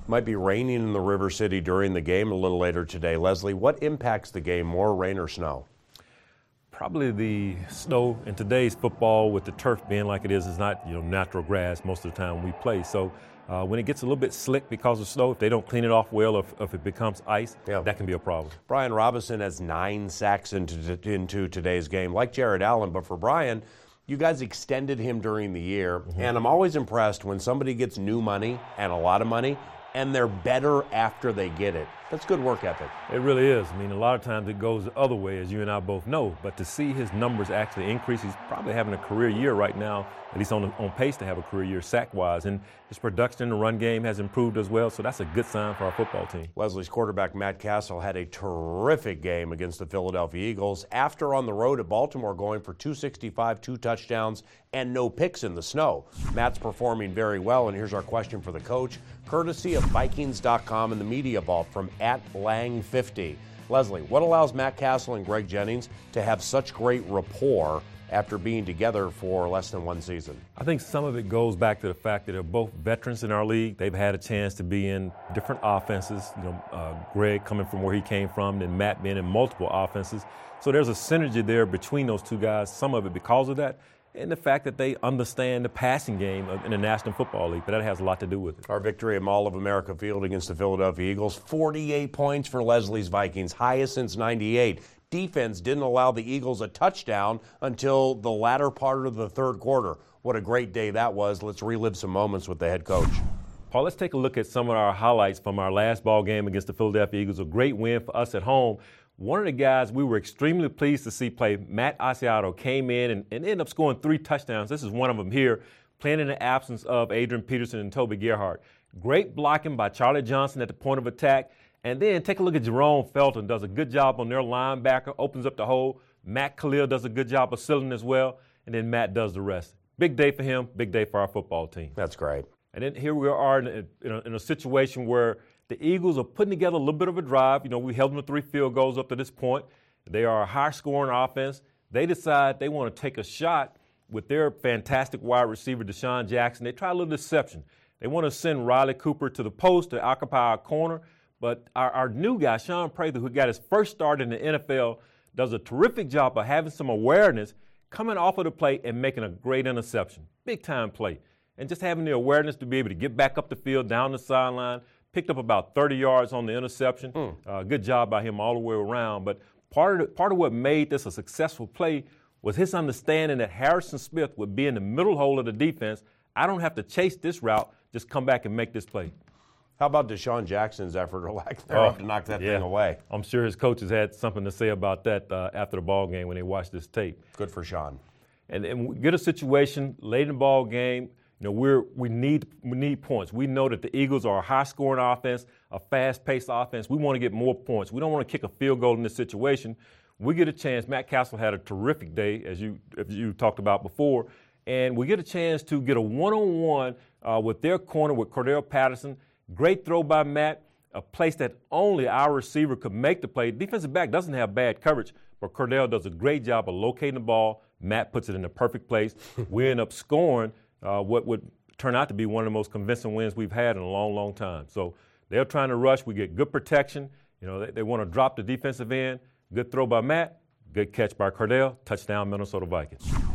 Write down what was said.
Might be raining in the River City during the game a little later today. Leslie, what impacts the game more, rain or snow? Probably the snow. In today's football, with the turf being like it is not natural grass most of the time we play. So when it gets a little bit slick because of snow, if they don't clean it off well, or if it becomes ice, that can be a problem. Brian Robinson has 9 sacks into today's game, like Jared Allen. But for Brian, you guys extended him during the year, and I'm always impressed when somebody gets new money and a lot of money, and they're better after they get it. That's good work ethic. It really is. I mean, a lot of times it goes the other way, as you and I both know. But to see his numbers actually increase, he's probably having a career year right now, at least on pace to have a career year sack-wise. And his production in the run game has improved as well, so that's a good sign for our football team. Leslie's quarterback Matt Cassel had a terrific game against the Philadelphia Eagles after on the road at Baltimore going for 265, 2 touchdowns, and no picks in the snow. Matt's performing very well, and here's our question for the coach, courtesy of Vikings.com and the Media Vault from @Lang50. Leslie, what allows Matt Cassel and Greg Jennings to have such great rapport after being together for less than 1 season? I think some of it goes back to the fact that they're both veterans in our league. They've had a chance to be in different offenses. Greg coming from where he came from, and Matt being in multiple offenses. So there's a synergy there between those two guys. Some of it because of that, and the fact that they understand the passing game in the National Football League, but that has a lot to do with it. Our victory at Mall of America Field against the Philadelphia Eagles, 48 points for Leslie's Vikings, highest since '98. Defense didn't allow the Eagles a touchdown until the latter part of the third quarter. What a great day that was. Let's relive some moments with the head coach. Paul, let's take a look at some of our highlights from our last ball game against the Philadelphia Eagles. A great win for us at home. One of the guys we were extremely pleased to see play, Matt Asiato, came in and ended up scoring 3 touchdowns. This is one of them here, playing in the absence of Adrian Peterson and Toby Gerhart. Great blocking by Charlie Johnson at the point of attack. And then take a look at Jerome Felton, does a good job on their linebacker, opens up the hole. Matt Khalil does a good job of sealing as well. And then Matt does the rest. Big day for him, big day for our football team. That's great. And then here we are in a situation where the Eagles are putting together a little bit of a drive. We held them to 3 field goals up to this point. They are a high-scoring offense. They decide they want to take a shot with their fantastic wide receiver, Deshaun Jackson. They try a little deception. They want to send Riley Cooper to the post to occupy our corner. But our new guy, Sean Prather, who got his first start in the NFL, does a terrific job of having some awareness, coming off of the play and making a great interception. Big-time play. And just having the awareness to be able to get back up the field, down the sideline, picked up about 30 yards on the interception. Good job by him all the way around. But part of what made this a successful play was his understanding that Harrison Smith would be in the middle hole of the defense. I don't have to chase this route, just come back and make this play. How about Deshaun Jackson's effort or lack thereof to knock that thing away? I'm sure his coaches had something to say about that after the ball game when they watched this tape. Good for Sean. And we get a situation late in the ball game. We need points. We know that the Eagles are a high-scoring offense, a fast-paced offense. We want to get more points. We don't want to kick a field goal in this situation. We get a chance. Matt Cassel had a terrific day, as you talked about before, and we get a chance to get a one-on-one with their corner with Cordell Patterson. Great throw by Matt, a place that only our receiver could make the play. Defensive back doesn't have bad coverage, but Cordell does a great job of locating the ball. Matt puts it in the perfect place. We end up scoring what would turn out to be one of the most convincing wins we've had in a long, long time. So they're trying to rush. We get good protection. They want to drop the defensive end. Good throw by Matt. Good catch by Cordell. Touchdown, Minnesota Vikings.